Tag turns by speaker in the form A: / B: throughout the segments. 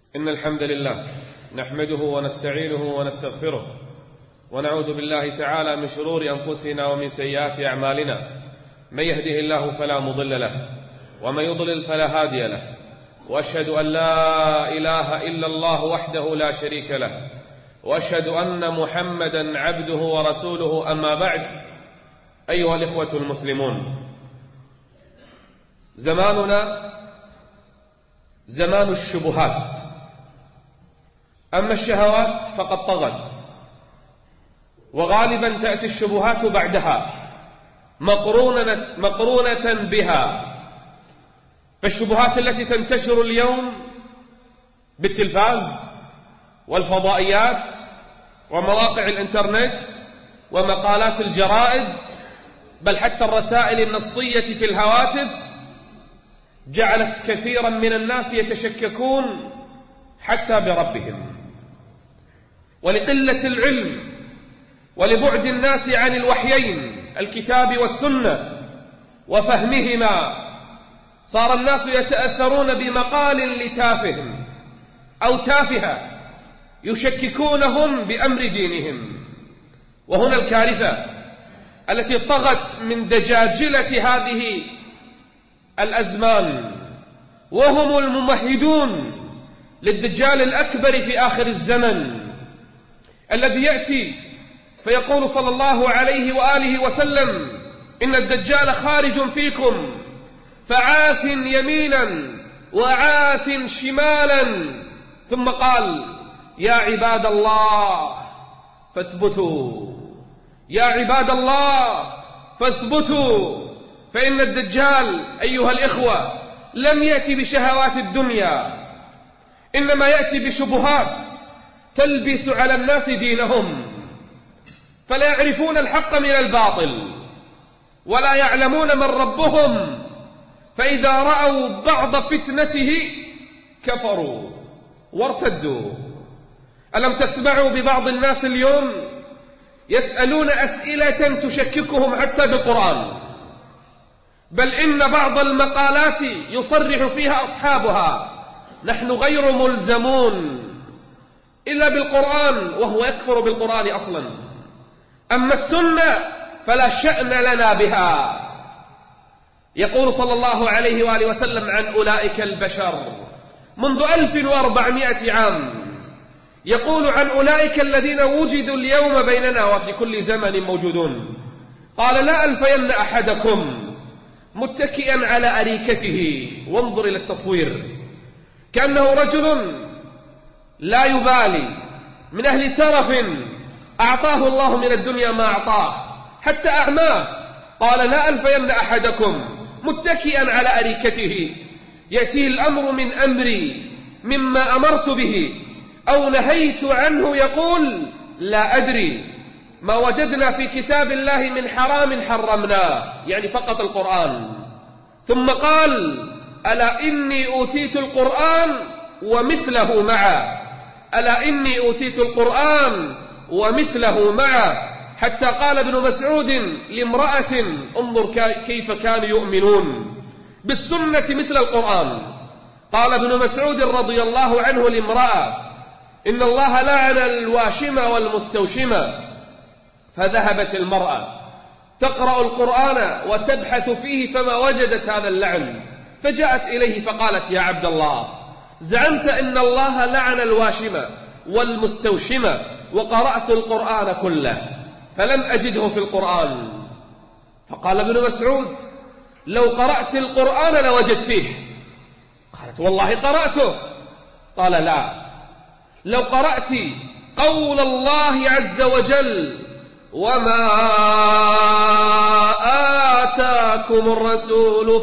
A: إن الحمد لله نحمده ونستعينه ونستغفره ونعوذ بالله تعالى من شرور أنفسنا ومن سيئات أعمالنا. من يهده الله فلا مضل له ومن يضلل فلا هادي له، وأشهد أن لا إله إلا الله وحده لا شريك له، وأشهد أن محمدا عبده ورسوله. أما بعد، أيها الإخوة المسلمون، زماننا زمان الشبهات، أما الشهوات فقد طغت، وغالبا تأتي الشبهات بعدها مقرونة بها. فالشبهات التي تنتشر اليوم بالتلفاز والفضائيات ومواقع الإنترنت ومقالات الجرائد، بل حتى الرسائل النصية في الهواتف، جعلت كثيرا من الناس يتشككون حتى بربهم. ولقلة العلم ولبعد الناس عن الوحيين الكتاب والسنة وفهمهما، صار الناس يتأثرون بمقال لتافه أو تافهة يشككونهم بأمر دينهم. وهنا الكارثة التي طغت من دجاجلة هذه الأزمان، وهم الممهدون للدجال الأكبر في آخر الزمن، الذي يأتي فيقول صلى الله عليه وآله وسلم: إن الدجال خارج فيكم فعاث يمينا وعاث شمالا. ثم قال: يا عباد الله فاثبتوا، يا عباد الله فاثبتوا، فإن الدجال أيها الإخوة لم يأتي بشهوات الدنيا، إنما يأتي بشبهات تلبس على الناس دينهم، فلا يعرفون الحق من الباطل ولا يعلمون من ربهم، فإذا رأوا بعض فتنته كفروا وارتدوا. ألم تسمعوا ببعض الناس اليوم يسألون أسئلة تشككهم حتى بالقرآن، بل إن بعض المقالات يصرح فيها أصحابها: نحن غير ملزمون إلا بالقرآن، وهو يكفر بالقرآن أصلا. أما السنة فلا شأن لنا بها. يقول صلى الله عليه وآله وسلم عن أولئك البشر منذ 1400 عام، يقول عن أولئك الذين وجدوا اليوم بيننا وفي كل زمن موجودون، قال: لا ألفين أحدكم متكئا على أريكته. وانظر إلى التصوير، كأنه رجل لا يبالي، من أهل ترف أعطاه الله من الدنيا ما أعطاه حتى أعماه. قال: لا ألفين أحدكم متكئا على أريكته، يأتيه الأمر من أمري مما أمرت به أو نهيت عنه، يقول: لا أدري، ما وجدنا في كتاب الله من حرام حرمناه، يعني فقط القرآن. ثم قال: ألا إني أوتيت القرآن ومثله معه، ألا إني أوتيت القرآن ومثله معه، حتى قال ابن مسعود لامرأة: انظر كيف كانوا يؤمنون بالسنة مثل القرآن. قال ابن مسعود رضي الله عنه لامرأة: إن الله لعن الواشمة والمستوشمة. فذهبت المرأة تقرأ القرآن وتبحث فيه فما وجدت هذا اللعن، فجاءت إليه فقالت: يا عبد الله، زعمت إن الله لعن الواشمة والمستوشمة، وقرأت القرآن كله فلم أجده في القرآن. فقال ابن مسعود: لو قرأت القرآن لوجدته. قالت: والله قرأته. قال: لا، لو قرأت قول الله عز وجل: وما آتاكم الرسول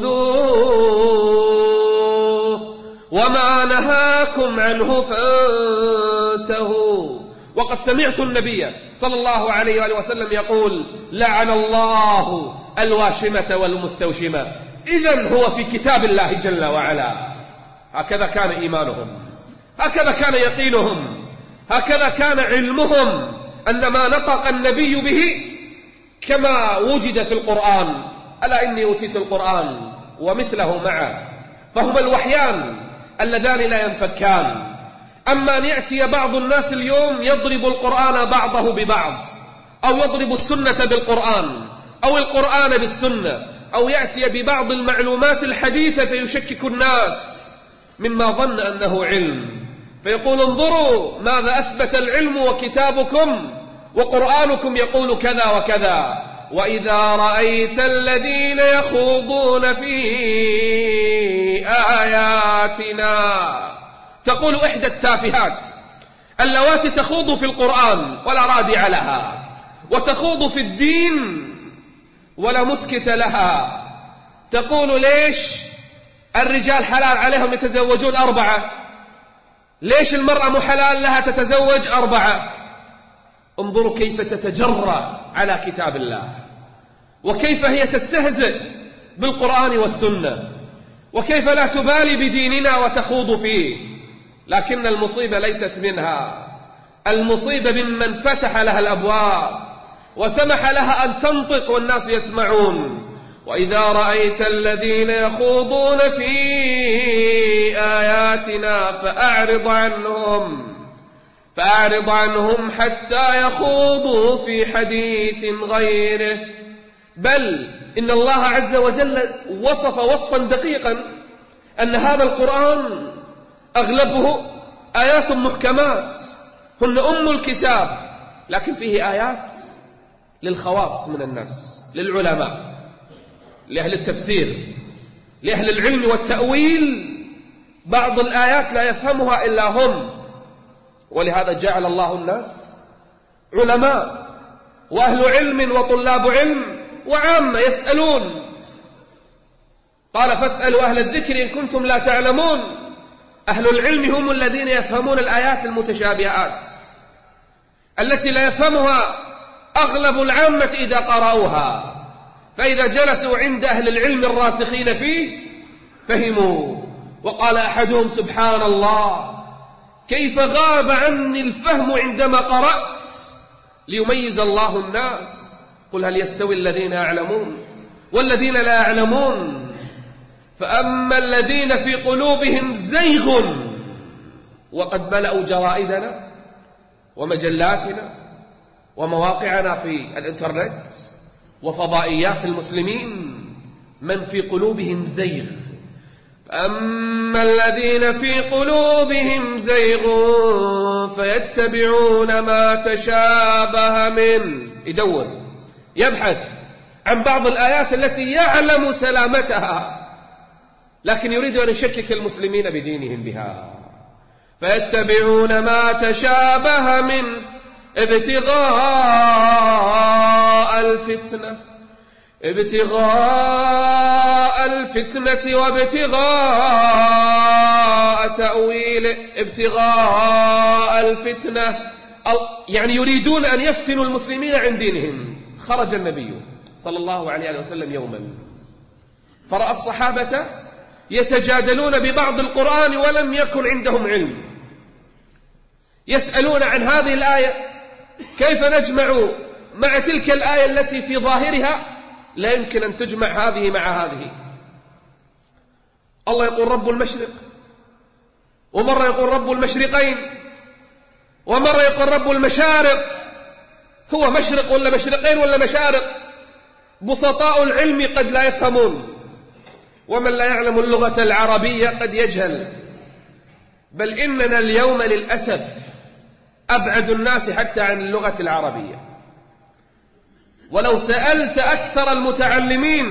A: فخذوه وما نهاكم عنه فانتهوا. وقد سمعت النبي صلى الله عليه وآله وسلم يقول: لعن الله الواشمة والمستوشمة. إذن هو في كتاب الله جل وعلا. هكذا كان إيمانهم، هكذا كان يقينهم، هكذا كان علمهم، أن ما نطق النبي به كما وجد في القرآن: ألا إني أوتيت القرآن ومثله معه. فهما الوحيان
B: اللذان لا ينفكان. أما أن يأتي بعض الناس اليوم يضرب القرآن بعضه ببعض، أو يضرب السنة بالقرآن، أو القرآن بالسنة، أو يأتي ببعض المعلومات الحديثة فيشكك الناس مما ظن أنه علم، فيقول انظروا ماذا أثبت العلم وكتابكم وقرآنكم يقول كذا وكذا. وإذا رأيت الذين يخوضون في آياتنا، تقول إحدى التافهات اللواتي تخوض في القرآن ولا رادع لها، وتخوض في الدين ولا مسكت لها، تقول ليش الرجال حلال عليهم يتزوجون 4؟ ليش المرأة مو حلال لها تتزوج 4؟ انظروا كيف تتجرأ على كتاب الله، وكيف هي تستهزئ بالقرآن والسنة، وكيف لا تبالي بديننا وتخوض فيه. لكن المصيبة ليست منها، المصيبة ممن فتح لها الأبواب وسمح لها أن تنطق والناس يسمعون. وإذا رأيت الذين يخوضون في آياتنا فأعرض عنهم حتى يخوضوا في حديث غيره. بل إن الله عز وجل وصف وصفا دقيقا أن هذا القرآن أغلبه آيات محكمات هن أم الكتاب، لكن فيه آيات للخواص من الناس، للعلماء، لأهل التفسير، لأهل العلم والتأويل. بعض الآيات لا يفهمها إلا هم، ولهذا جعل الله الناس علماء وأهل علم وطلاب علم وعامة يسألون. قال فاسألوا أهل الذكر إن كنتم لا تعلمون. أهل العلم هم الذين يفهمون الآيات المتشابهات التي لا يفهمها أغلب العامة إذا قرأوها، فإذا جلسوا عند أهل العلم الراسخين فيه فهموا. وقال أحدهم سبحان الله كيف غاب عني الفهم عندما قرأت ليميز الله الناس. قل هل يستوي الذين يعلمون والذين لا يعلمون؟ فأما الذين في قلوبهم زيغ وقد ملأوا جرائدنا ومجلاتنا ومواقعنا في الإنترنت وفضائيات المسلمين، من في قلوبهم زيغ. فأما الذين في قلوبهم زيغ فيتبعون ما تشابه منه، يدور يبحث عن بعض الآيات التي يعلم سلامتها لكن يريد أن يشكك المسلمين بدينهم بها. فيتبعون ما تشابه منه ابتغاء الفتنة وابتغاء تأويله. ابتغاء الفتنة يعني يريدون أن يفتنوا المسلمين عن دينهم. خرج النبي صلى الله عليه وسلم يوما فرأى الصحابة يتجادلون ببعض القرآن ولم يكن عندهم علم، يسألون عن هذه الآية كيف نجمع مع تلك الآية التي في ظاهرها لا يمكن أن تجمع هذه مع هذه. الله يقول رب المشرق، ومرة يقول رب المشرقين، ومرة يقول رب المشارق. هو مشرق ولا مشرقين ولا مشارق؟ بسطاء العلم قد لا يفهمون، ومن لا يعلم اللغة العربية قد يجهل. بل إننا اليوم للأسف أبعد الناس حتى عن اللغة العربية. ولو سألت أكثر المتعلمين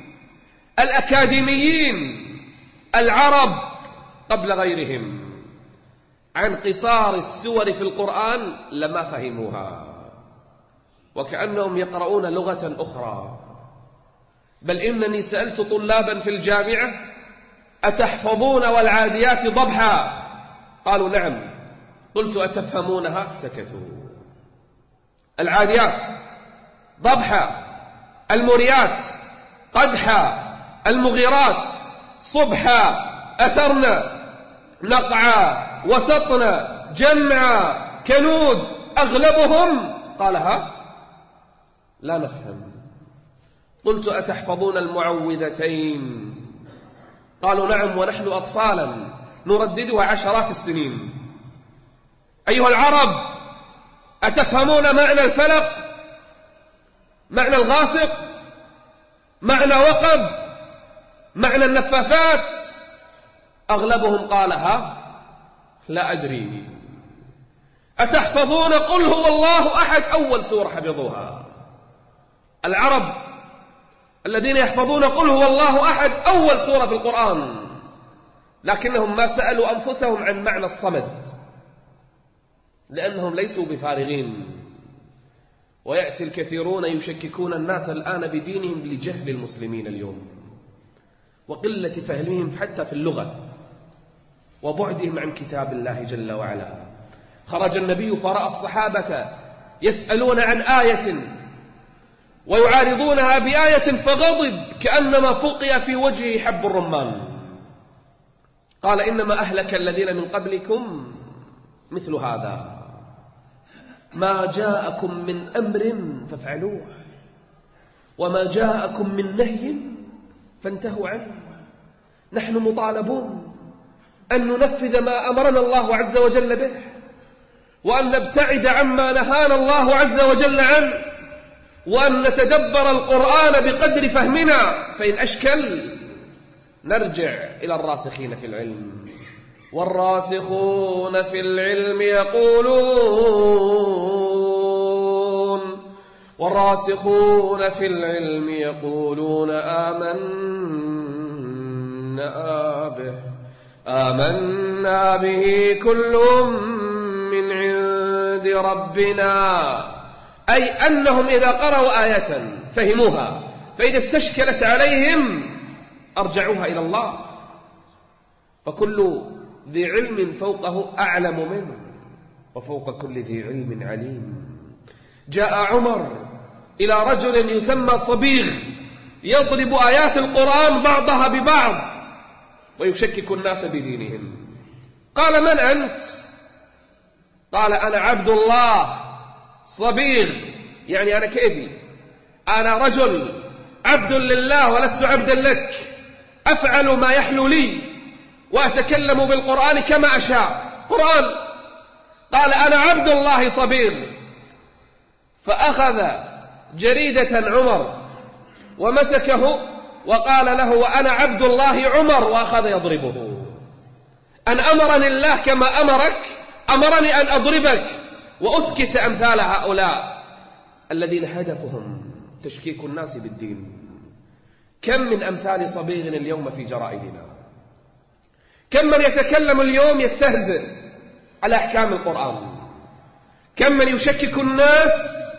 B: الأكاديميين العرب قبل غيرهم عن قصار السور في القرآن لما فهموها، وكأنهم يقرؤون لغة أخرى. بل إنني سألت طلابا في الجامعة أتحفظون والعاديات ضبحا؟ قالوا نعم. قلت أتفهمونها؟ سكتوا. العاديات ضبحا، المريات قدحا، المغيرات صبحا، أثرنا، نقعا، وسطنا، جمعا، كنود، أغلبهم قالها لا نفهم. قلت أتحفظون المعوذتين؟ قالوا نعم ونحن أطفالا نرددها عشرات السنين. أيها العرب، أتفهمون معنى الفلق؟ معنى الغاسق؟ معنى وقب؟ معنى النفاثات؟ أغلبهم قالها لا أدري. أتحفظون قل هو الله أحد؟ أول سورة حفظوها. العرب الذين يحفظون قل هو الله أحد أول سورة في القرآن، لكنهم ما سألوا أنفسهم عن معنى الصمد، لأنهم ليسوا بفارغين. ويأتي الكثيرون يشككون الناس الآن بدينهم لجهل المسلمين اليوم وقلة فهمهم حتى في اللغة وبعدهم عن كتاب الله جل وعلا. خرج النبي فرأى الصحابة يسألون عن آية ويعارضونها بآية فغضب كأنما فقئ في وجهه حب الرمان. قال إنما أهلك الذين من قبلكم مثل هذا، ما جاءكم من أمر فافعلوه وما جاءكم من نهي فانتهوا عنه. نحن مطالبون أن ننفذ ما أمرنا الله عز وجل به، وأن نبتعد عما نهانا الله عز وجل عنه، وأن نتدبر القرآن بقدر فهمنا، فإن أشكل نرجع إلى الراسخين في العلم. والراسخون في العلم يقولون آمنا به كل من عند ربنا، أي أنهم إذا قرأوا آية فهموها، فإذا استشكلت عليهم أرجعوها إلى الله، فكل ذي علم فوقه أعلم منه، وفوق كل ذي علم عليم. جاء عمر إلى رجل يسمى صبيغ يضرب آيات القرآن بعضها ببعض ويشكك الناس بدينهم. قال: من أنت؟ قال: أنا عبد الله صبيغ، يعني أنا كيفي، أنا رجل عبد لله ولست عبدا لك، أفعل ما يحلو لي وأتكلم بالقرآن كما أشاء. قرآن. قال: أنا عبد الله صبيغ. فأخذ جريدة عمر ومسكه وقال له: وأنا عبد الله عمر، وأخذ يضربه. أن أمرني الله كما أمرك، أمرني أن أضربك وأسكت أمثال هؤلاء الذين هدفهم تشكيك الناس بالدين. كم من أمثال صبيغ اليوم في جرائدنا، كم من يتكلم اليوم يستهزئ على أحكام القرآن، كم من يشكك الناس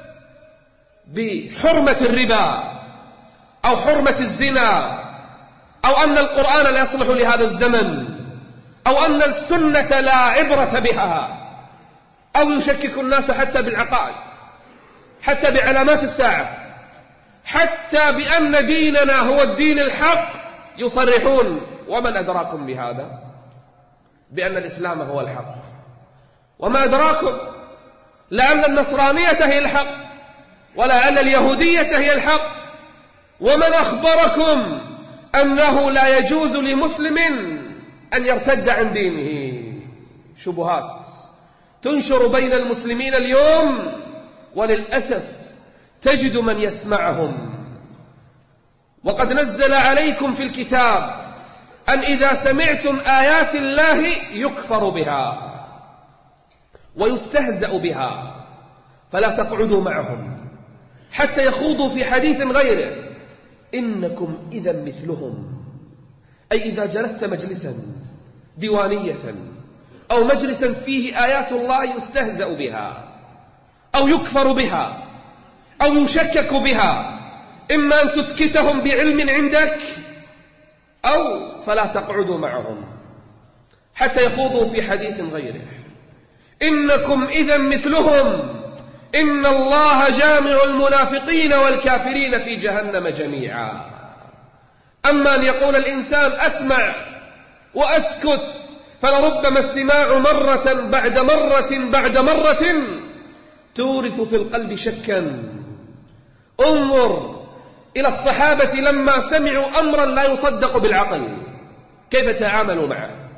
B: بحرمة الربا أو حرمة الزنا، أو أن القرآن لا يصلح لهذا الزمن، أو أن السنة لا عبرة بها، أو يشكك الناس حتى بالعقائد، حتى بعلامات الساعة، حتى بأن ديننا هو الدين الحق. يصرحون: ومن أدراكم بهذا؟ بأن الإسلام هو الحق. وما أدراكم؟ لعل النصرانية هي الحق، ولعل اليهودية هي الحق. ومن أخبركم أنه لا يجوز لمسلم أن يرتد عن دينه؟ شبهات تنشر بين المسلمين اليوم، وللأسف تجد من يسمعهم. وقد نزل عليكم في الكتاب أن إذا سمعتم آيات الله يكفر بها ويستهزأ بها فلا تقعدوا معهم حتى يخوضوا في حديث غيره، إنكم إذا مثلهم. أي إذا جلست مجلسا ديوانية أو مجلسا فيه آيات الله يستهزأ بها أو يكفر بها أو يشكك بها، إما أن تسكتهم بعلم عندك، أو فلا تقعدوا معهم حتى يخوضوا في حديث غيره. إنكم إذا مثلهم، إن الله جامع المنافقين والكافرين في جهنم جميعا. أما أن يقول الإنسان أسمع وأسكت، فلربما السماع مرة بعد مرة بعد مرة تورث في القلب شكا. انظر إلى الصحابة لما سمعوا أمرا لا يصدق بالعقل كيف تعاملوا معه.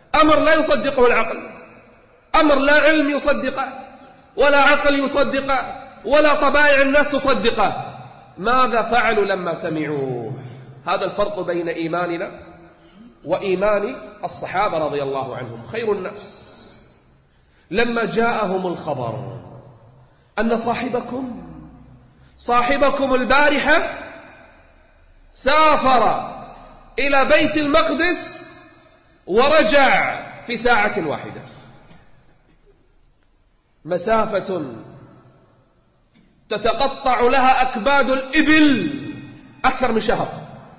B: أمر لا يصدقه العقل، أمر لا علم يصدقه ولا عقل يصدقه ولا طبائع الناس تصدقه. ماذا فعلوا لما سمعوه؟ هذا الفرق بين إيماننا وإيمان الصحابة رضي الله عنهم خير الناس. لما جاءهم الخبر أن صاحبكم البارحة سافر إلى بيت المقدس ورجع في ساعة واحدة، مسافة تتقطع لها أكباد الإبل أكثر من شهر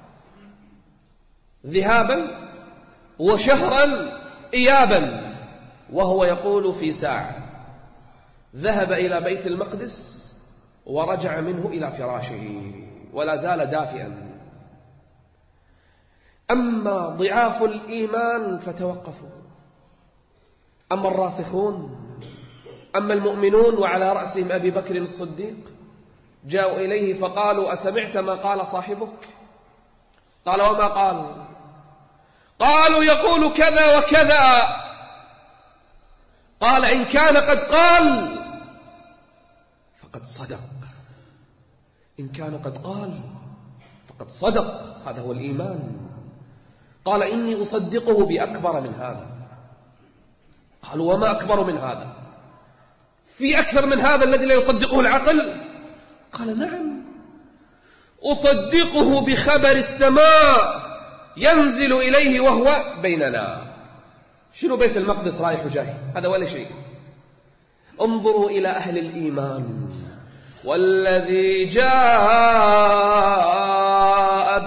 B: ذهابا وشهرا إيابا، وهو يقول في ساعة ذهب إلى بيت المقدس ورجع منه إلى فراشه ولا زال دافئا. أما ضعاف الإيمان فتوقفوا، أما الراسخون، أما المؤمنون وعلى رأسهم أبي بكر الصديق جاءوا إليه فقالوا أسمعت ما قال صاحبك؟ قال وما قال؟ قالوا يقول كذا وكذا. قال إن كان قد قال فقد صدق، إن كان قد قال فقد صدق، هذا هو الإيمان. قال إني أصدقه بأكبر من هذا. قالوا وما أكبر من هذا؟ في أكثر من هذا الذي لا يصدقه العقل؟ قال نعم، أصدقه بخبر السماء ينزل إليه وهو بيننا. شنو بيت المقدس رايح وجاي؟ هذا ولا شيء. انظروا إلى أهل الإيمان، والذي جاء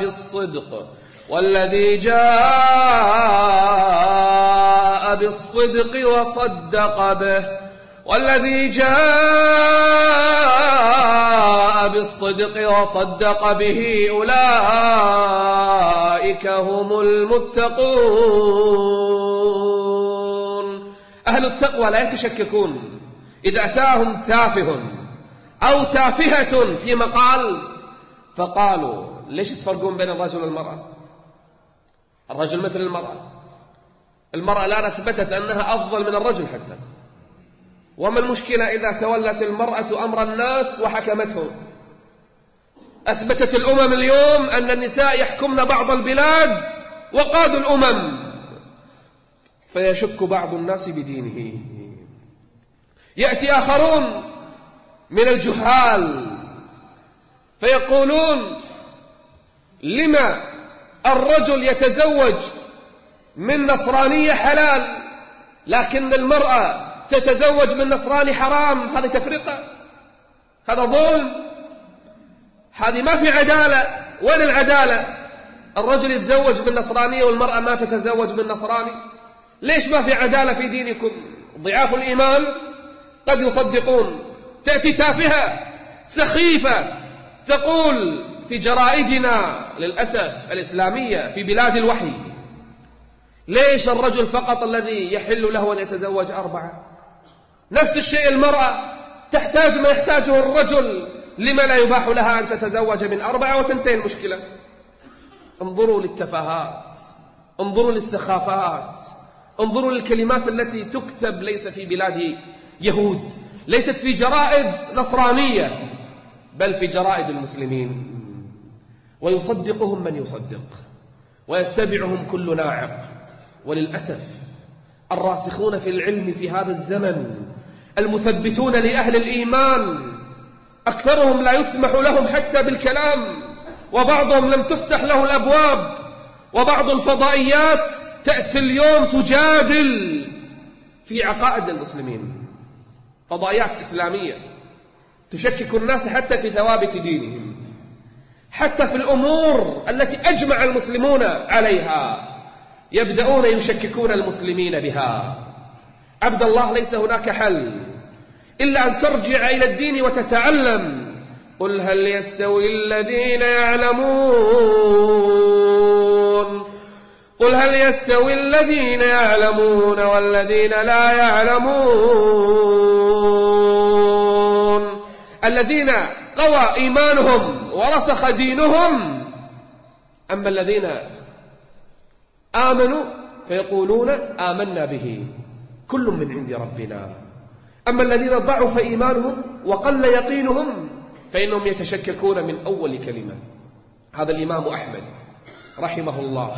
B: بالصدق وصدق به، والذي جاء بالصدق وصدق به أولئك هم المتقون. أهل التقوى لا يتشككون. إذا أتاهم تافه أو تافهة في مقال فقالوا ليش تفرقون بين الرجل والمرأة؟ الرجل مثل المرأة الآن أثبتت أنها أفضل من الرجل حتى. وما المشكلة إذا تولت المرأة أمر الناس وحكمتهم؟ أثبتت الأمم اليوم أن النساء يحكمن بعض البلاد وقادوا الأمم، فيشك بعض الناس بدينه. يأتي آخرون من الجهال فيقولون لما الرجل يتزوج من نصرانية حلال لكن المرأة تتزوج من نصراني حرام؟ هذه تفرقة، هذا ظلم، هذه ما في عدالة. وين العدالة؟ الرجل يتزوج بالنصرانية والمرأة ما تتزوج بالنصراني. ليش ما في عدالة في دينكم؟ ضعاف الإيمان قد يصدقون. تأتي تافهة سخيفة تقول في جرائدنا للأسف الإسلامية في بلاد الوحي ليش الرجل فقط الذي يحل له أن يتزوج 4؟ نفس الشيء المرأة تحتاج ما يحتاجه الرجل، لما لا يباح لها أن تتزوج من 4 وتنتهي المشكلة؟ انظروا للتفاهات، انظروا للسخافات، انظروا للكلمات التي تكتب ليس في بلاد يهود، ليست في جرائد نصرانية بل في جرائد المسلمين، ويصدقهم من يصدق ويتبعهم كل ناعق. وللأسف الراسخون في العلم في هذا الزمن المثبتون لأهل الإيمان أكثرهم لا يسمح لهم حتى بالكلام، وبعضهم لم تفتح له الأبواب، وبعض الفضائيات تأتي اليوم تجادل في عقائد المسلمين، فضائيات إسلامية تشكك الناس حتى في ثوابت دينهم، حتى في الأمور التي أجمع المسلمون عليها يبدأون يشككون المسلمين بها. عبد الله ليس هناك حل إلا أن ترجع إلى الدين وتتعلم. قل هل يستوي الذين يعلمون، قل هل يستوي الذين يعلمون والذين لا يعلمون، الذين قوى إيمانهم ورسخ دينهم، أما الذين آمنوا فيقولون آمنا به كل من عند ربنا. أما الذين ضعف إيمانهم وقل يقينهم فإنهم يتشككون من أول كلمة. هذا الإمام أحمد رحمه الله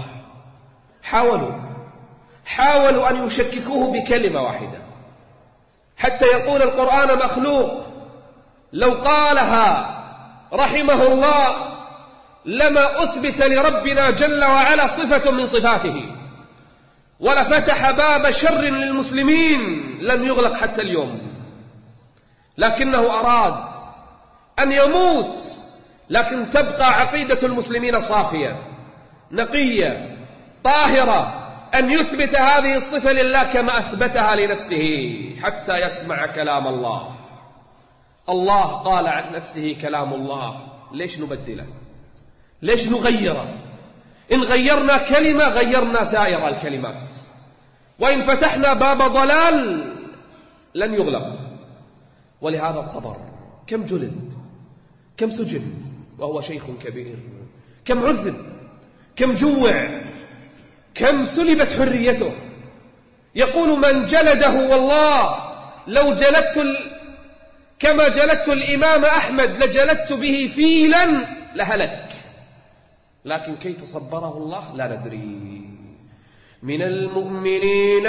B: حاولوا أن يشككوه بكلمة واحدة، حتى يقول القرآن مخلوق. لو قالها رحمه الله لما أثبت لربنا جل وعلا صفة من صفاته، ولفتح باب شر للمسلمين لم يغلق حتى اليوم، لكنه أراد أن يموت، لكن تبقى عقيدة المسلمين صافية نقية طاهرة، أن يثبت هذه الصفة لله كما أثبتها لنفسه حتى يسمع كلام الله. الله قال عن نفسه كلام الله، ليش نبدله؟ ليش نغيره؟ إن غيرنا كلمة غيرنا سائر الكلمات، وإن فتحنا باب ضلال لن يغلق. ولهذا صبر. كم جلد، كم سجن وهو شيخ كبير، كم عذب، كم جوع، كم سلبت حريته. يقول من جلده والله لو جلدت كما جلدت الإمام أحمد لجلدت به فيلا لهلك، لكن كيف صبره الله لا ندري. من المؤمنين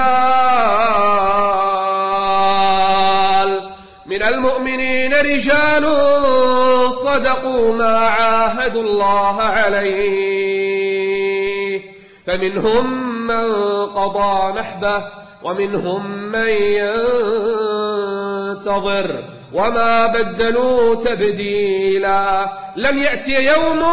B: رجال صدقوا ما عاهدوا الله عليه، فمنهم من قضى نحبه ومنهم من ينتظر وما بدلوا تبديلا. لن يأتي يوم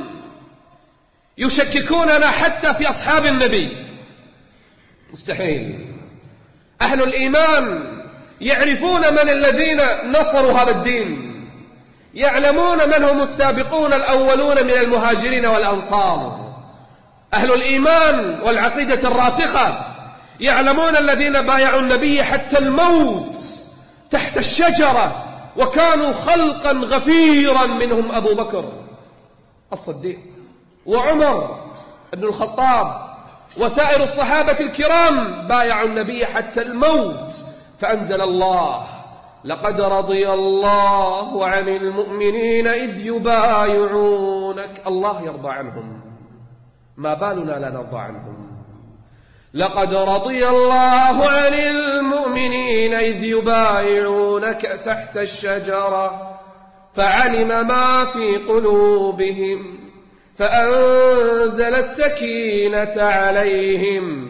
B: يشككوننا حتى في أصحاب النبي، مستحيل. أهل الإيمان يعرفون من الذين نصروا هذا الدين، يعلمون من هم السابقون الأولون من المهاجرين والأنصار. أهل الإيمان والعقيدة الراسخة يعلمون الذين بايعوا النبي حتى الموت تحت الشجرة، وكانوا خلقا غفيرا، منهم أبو بكر الصديق وعمر بن الخطاب وسائر الصحابة الكرام بايعوا النبي حتى الموت. فأنزل الله لقد رضي الله عن المؤمنين إذ يبايعونك. الله يرضى عنهم، ما بالنا لا نرضى عنهم. لقد رضي الله عن المؤمنين إذ يبايعونك تحت الشجرة فعلم ما في قلوبهم فأنزل السكينة عليهم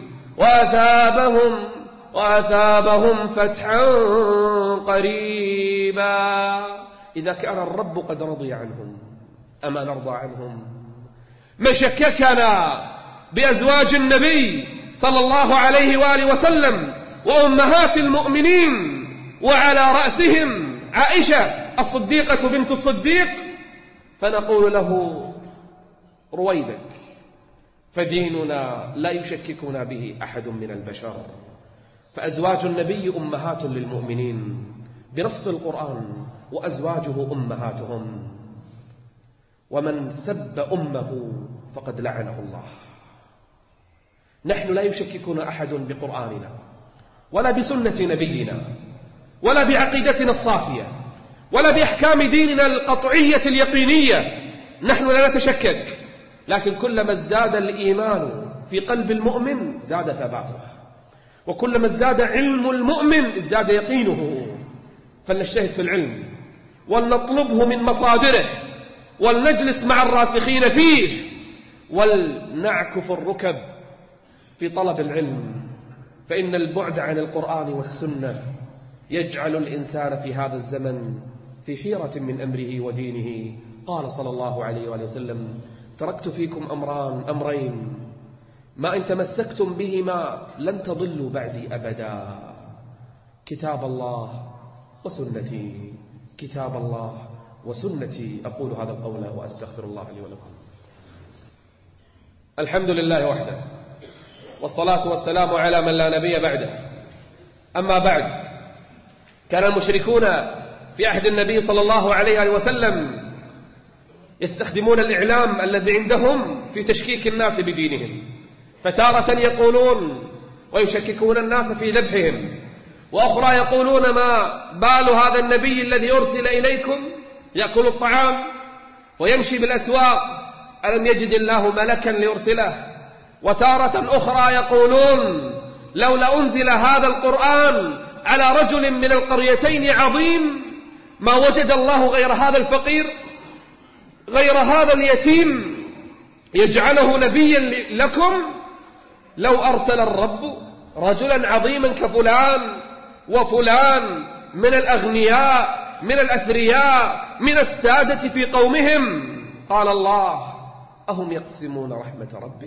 B: وأثابهم فتحا قريبا. إذا كان الرب قد رضي عنهم أما نرضى عنهم؟ من شككنا بأزواج النبي صلى الله عليه وآله وسلم وأمهات المؤمنين، وعلى رأسهم عائشة الصديقة بنت الصديق، فنقول له رويدك، فديننا لا يشككنا به أحد من البشر. فأزواج النبي أمهات للمؤمنين بنص القرآن، وأزواجه أمهاتهم. ومن سب أمه فقد لعنه الله. نحن لا يشككنا أحد بقرآننا ولا بسنة نبينا ولا بعقيدتنا الصافية ولا بأحكام ديننا القطعية اليقينية. نحن لا نتشكك، لكن كلما ازداد الإيمان في قلب المؤمن زاد ثباته، وكلما ازداد علم المؤمن ازداد يقينه. فلنجتهد في العلم ولنطلبه من مصادره، ولنجلس مع الراسخين فيه، ولنعكف الركب في طلب العلم. فإن البعد عن القرآن والسنة يجعل الإنسان في هذا الزمن في حيرة من أمره ودينه. قال صلى الله عليه وآله وسلم: تركت فيكم أمرين ما إن تمسكتم بهما لن تضلوا بعدي أبدا، كتاب الله وسنتي، كتاب الله وسنتي. أقول هذا القول وأستغفر الله لي ولكم. الحمد لله وحده، والصلاة والسلام على من لا نبي بعده. أما بعد، كان المشركون في عهد النبي صلى الله عليه وسلم يستخدمون الإعلام الذي عندهم في تشكيك الناس بدينهم، فتارة يقولون ويشككون الناس في ذبحهم، وأخرى يقولون ما بال هذا النبي الذي أرسل إليكم يأكل الطعام ويمشي بالأسواق، ألم يجد الله ملكا ليرسله؟ وتارة أخرى يقولون لولا أنزل هذا القرآن على رجل من القريتين عظيم ما وجد الله غير هذا الفقير، غير هذا اليتيم يجعله نبيا لكم. لو أرسل الرب رجلا عظيما كفلان وفلان من الأغنياء من الأثرياء من السادة في قومهم. قال الله أهم يقسمون رحمة ربك،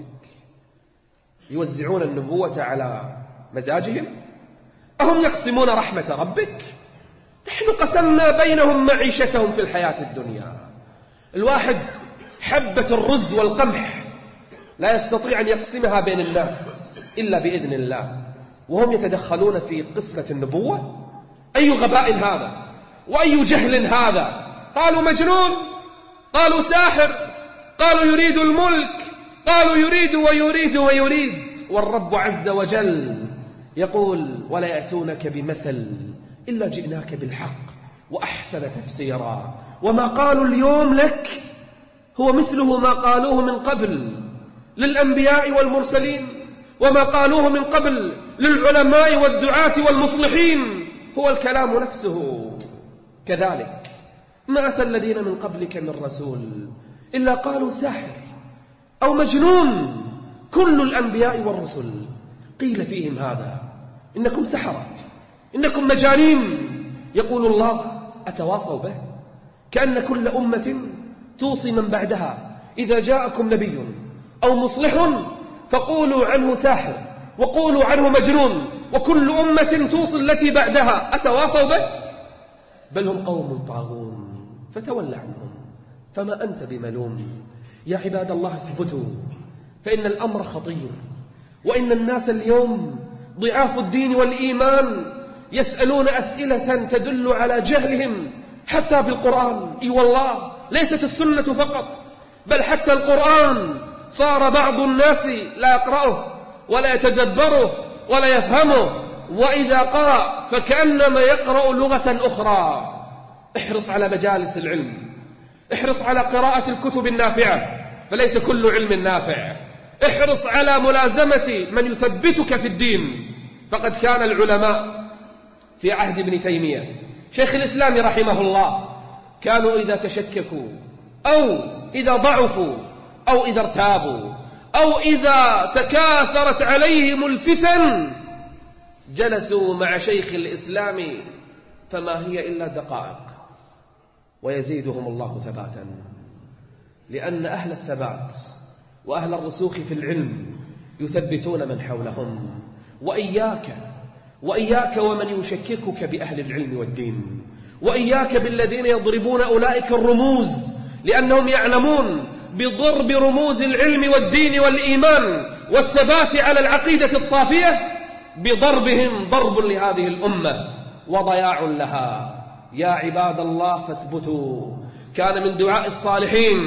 B: يوزعون النبوة على مزاجهم؟ أهم يقسمون رحمة ربك؟ نحن قسمنا بينهم معيشتهم في الحياة الدنيا. الواحد حبة الرز والقمح لا يستطيع أن يقسمها بين الناس إلا بإذن الله، وهم يتدخلون في قسمة النبوة. أي غباء هذا وأي جهل هذا! قالوا مجنون، قالوا ساحر، قالوا يريد الملك، قالوا يريد ويريد ويريد. والرب عز وجل يقول ولا يأتونك بمثل إلا جئناك بالحق وأحسن تفسيرا. وما قالوا اليوم لك هو مثله ما قالوه من قبل للأنبياء والمرسلين، وما قالوه من قبل للعلماء والدعاة والمصلحين، هو الكلام نفسه. كذلك ما أتى الذين من قبلك من رسول إلا قالوا ساحر أو مجنون. كل الأنبياء والرسل قيل فيهم هذا، إنكم سحرة، إنكم مجانين. يقول الله أتواصوا به؟ كأن كل أمة توصي من بعدها إذا جاءكم نبي أو مصلح فقولوا عنه ساحر وقولوا عنه مجنون، وكل أمة توصي التي بعدها. أتواصوا به؟ بل هم قوم طاغون فتول عنهم فما أنت بملوم. يا عباد الله اثبتوا، فإن الأمر خطير، وإن الناس اليوم ضعاف الدين والإيمان يسألون أسئلة تدل على جهلهم حتى بالقرآن. إي والله ليست السنة فقط، بل حتى القرآن صار بعض الناس لا يقرأه ولا يتدبره ولا يفهمه، وإذا قرأ فكأنما يقرأ لغة أخرى. احرص على مجالس العلم، احرص على قراءة الكتب النافعة، فليس كل علم نافع. احرص على ملازمة من يثبتك في الدين، فقد كان العلماء في عهد ابن تيمية شيخ الإسلام رحمه الله كانوا إذا تشككوا أو إذا ضعفوا أو إذا ارتابوا أو إذا تكاثرت عليهم الفتن جلسوا مع شيخ الإسلام فما هي إلا دقائق ويزيدهم الله ثباتا، لأن أهل الثبات وأهل الرسوخ في العلم يثبتون من حولهم. وإياك ومن يشككك بأهل العلم والدين، وإياك بالذين يضربون أولئك الرموز، لأنهم يعلمون بضرب رموز العلم والدين والإيمان والثبات على العقيدة الصافية بضربهم ضرب لهذه الأمة وضياع لها. يا عباد الله فاثبتوا. كان من دعاء الصالحين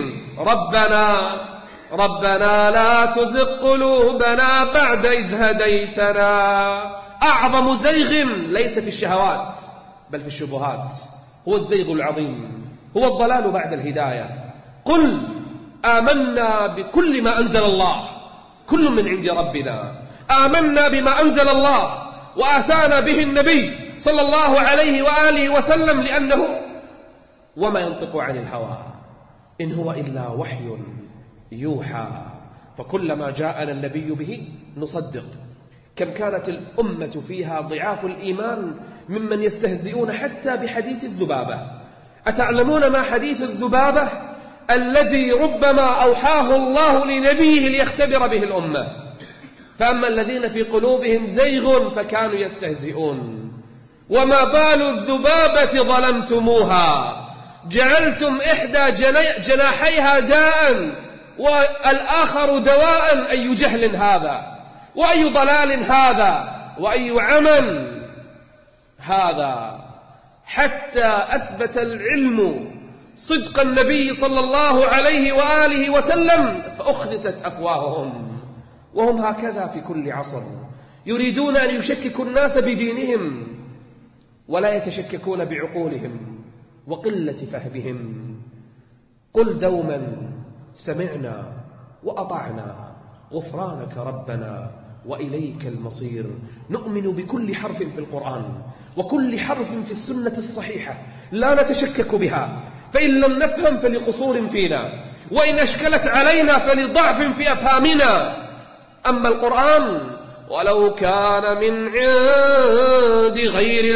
B: ربنا لا تزغ قلوبنا بعد إذ هديتنا. أعظم زيغ ليس في الشهوات بل في الشبهات، هو الزيغ العظيم، هو الضلال بعد الهداية. قل آمنا بكل ما أنزل الله، كل من عند ربنا، آمنا بما أنزل الله وآتانا به النبي صلى الله عليه وآله وسلم، لأنه وما ينطق عن الهوى إن هو إلا وحي يوحى. فكل ما جاءنا النبي به نصدق. كم كانت الأمة فيها ضعاف الإيمان ممن يستهزئون حتى بحديث الذبابة. أتعلمون ما حديث الذبابة الذي ربما أوحاه الله لنبيه ليختبر به الأمة؟ فأما الذين في قلوبهم زيغ فكانوا يستهزئون. وما بال الذبابة ظلمتموها، جعلتم إحدى جناحيها داء والآخر دواء. أي جهل هذا، وأي ضلال هذا، وأي عمى هذا! حتى أثبت العلم صدق النبي صلى الله عليه وآله وسلم فأخلصت أفواههم. وهم هكذا في كل عصر، يريدون أن يشككوا الناس بدينهم ولا يتشككون بعقولهم وقلة فهمهم. قل دوما سمعنا وأطعنا غفرانك ربنا وإليك المصير. نؤمن بكل حرف في القرآن وكل حرف في السنة الصحيحة، لا نتشكك بها، فإن لم نفهم فلقصور فينا، وإن أشكلت علينا فلضعف في أفهامنا. أما القرآن ولو كان من عند غير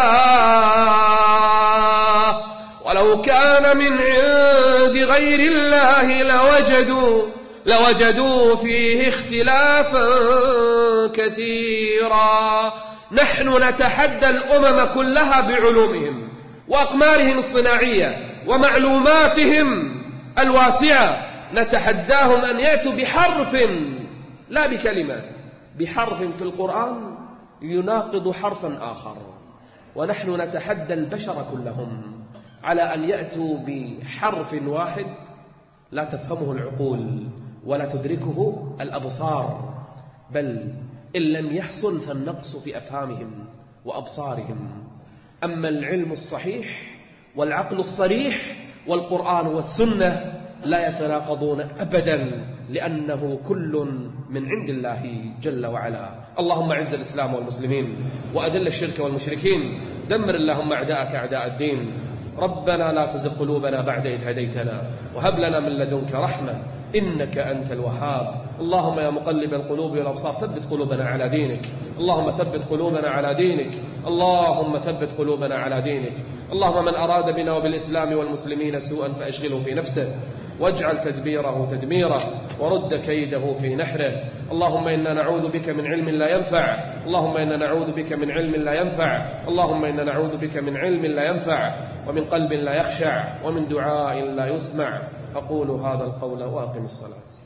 B: الله، ولو كان من عند غير الله لوجدوا فيه اختلافا كثيرا. نحن نتحدى الأمم كلها بعلومهم وأقمارهم الصناعية ومعلوماتهم الواسعة، نتحداهم أن يأتوا بحرف لا بكلمة، بحرف في القرآن يناقض حرفا آخر. ونحن نتحدى البشر كلهم على أن يأتوا بحرف واحد لا تفهمه العقول ولا تدركه الأبصار، بل إن لم يحصل فالنقص في أفهامهم وأبصارهم. أما العلم الصحيح والعقل الصريح والقرآن والسنة لا يتناقضون أبدا، لأنه كل من عند الله جل وعلا. اللهم أعز الإسلام والمسلمين وأذل الشرك والمشركين، دمر اللهم أعداءك أعداء الدين. ربنا لا تزغ قلوبنا بعد إذ هديتنا وهب لنا من لدنك رحمة إنك أنت الوهاب. اللهم يا مقلب القلوب والأبصار ثبت قلوبنا على دينك، اللهم ثبت قلوبنا على دينك، اللهم ثبت قلوبنا على دينك. اللهم من أراد بنا وبالإسلام والمسلمين سوءا فأشغله في نفسه واجعل تدبيره تدميره ورد كيده في نحره. اللهم إنا نعوذ بك من علم لا ينفع، اللهم إنا نعوذ بك من علم لا ينفع، اللهم إنا نعوذ بك من علم لا ينفع ومن قلب لا يخشع ومن دعاء لا يسمع. أقول هذا القول وأقم الصلاة.